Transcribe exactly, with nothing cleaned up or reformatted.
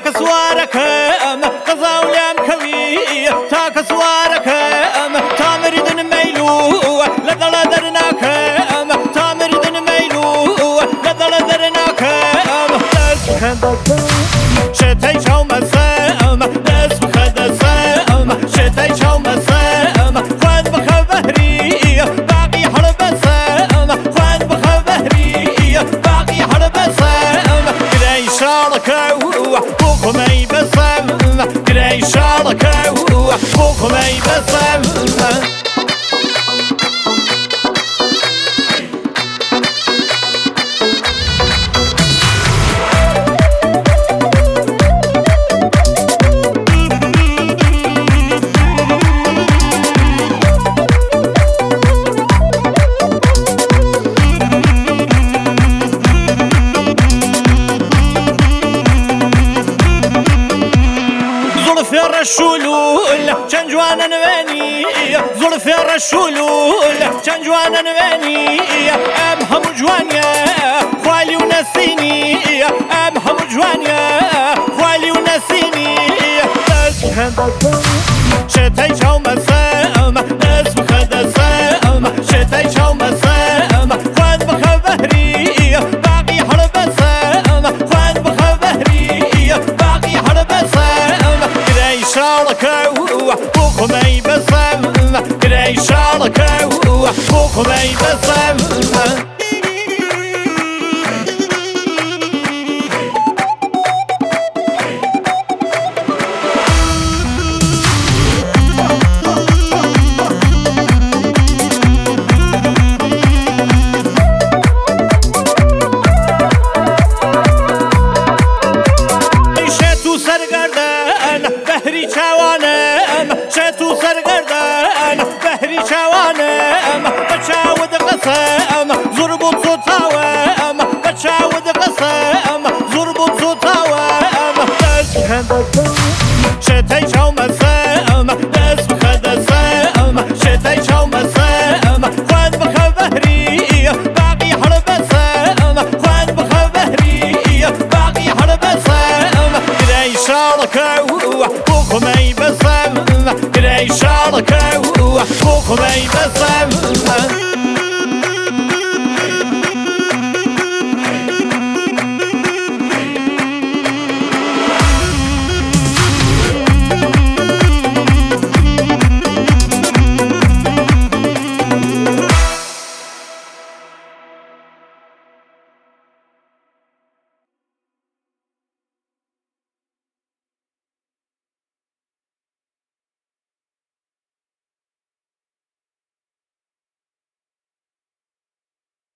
تاکە سوارەکەم قەزا و لام کەوی تاکە سوارەکەم تا مردن مەیلووە لە دەڵە دەرناکەم تا مردن مەیلووە لە دەڵە دەرناکەم دەست بکە شێتەی چاومەسەم دەست بکە دەسەم شێتەی چاومەسەم خوێن بخە بەهری باقی هەڵبەسەم خوێن بخە بەهری باقی هەڵبەسەم گرەی شاڵەکە بۆ خۆمەی بەسەم گرەی شاڵەکە بۆ خۆمەی بەسەم الشلول چەند جوانە نوێنی زولفێ ڕەشولول چەند جوانە نوێنی ئەم هەموو جوانیە خوالی و نەسینی ئەم هەموو جوانیە خوالی و نەسینی دەست بکە شێتەی چاومەسەم دەست بکە دەسەم شێتەی چاومەسەم خوێن بخە بەهری باقی هەڵبەسەم خوێن بخە بەهری باقی هەڵبەسەم گرەی شاڵەکە بۆ خۆمەی بەسەم گرەی شاڵەکە بۆ خۆمەی بەسەم بەهری چاوانم شێت و سەرگەردان بەهری چاوانم بە چاوت قەسەم زۆر بۆ چۆتاوەم بە چاوت قەسەم زۆر بۆ چۆتاوەم دەست بکە شێتەی چاومەسەم دەست بکە دەسەم شێتەی چاومەسەم خوێن بخە بەهری باقی هەڵبەسەم خوێن بخە بەهری باقی هەڵبەسەم گرەی شاڵەکە بۆ خۆمەی بەسەم گرەی شاڵەکە بۆ خۆمەی بەسەم